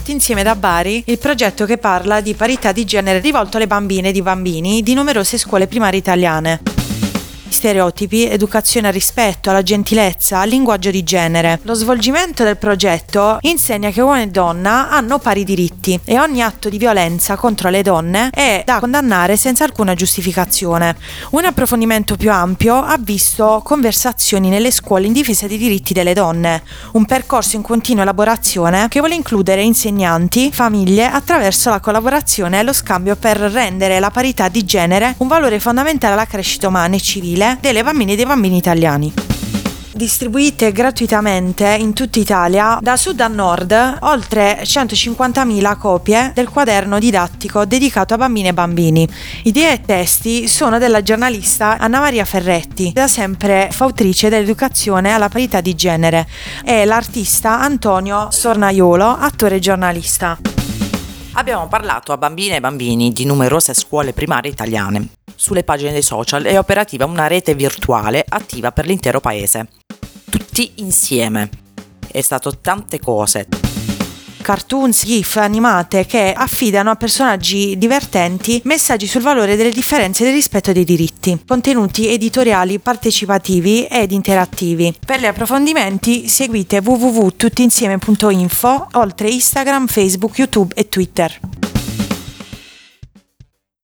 Tutti insieme da Bari, il progetto che parla di parità di genere rivolto alle bambine ed i bambini di numerose scuole primarie italiane. Stereotipi, educazione al rispetto, alla gentilezza, al linguaggio di genere. Lo svolgimento del progetto insegna che uomo e donna hanno pari diritti e ogni atto di violenza contro le donne è da condannare senza alcuna giustificazione. Un approfondimento più ampio ha visto conversazioni nelle scuole in difesa dei diritti delle donne, un percorso in continua elaborazione che vuole includere insegnanti, famiglie attraverso la collaborazione e lo scambio per rendere la parità di genere un valore fondamentale alla crescita umana e civile delle bambine e dei bambini italiani. Distribuite gratuitamente in tutta Italia, da sud a nord, oltre 150.000 copie del quaderno didattico dedicato a bambine e bambini. Idee e testi sono della giornalista Anna Maria Ferretti, da sempre fautrice dell'educazione alla parità di genere, e l'artista Antonio Stornaiolo, attore e giornalista. Abbiamo parlato a bambine e bambini di numerose scuole primarie italiane. Sulle pagine dei social è operativa una rete virtuale attiva per l'intero paese. Tutti insieme. È stato tante cose. Cartoons, gif animate che affidano a personaggi divertenti messaggi sul valore delle differenze e del rispetto dei diritti. Contenuti editoriali partecipativi ed interattivi. Per gli approfondimenti seguite www.tuttinsieme.info, oltre Instagram, Facebook, YouTube e Twitter.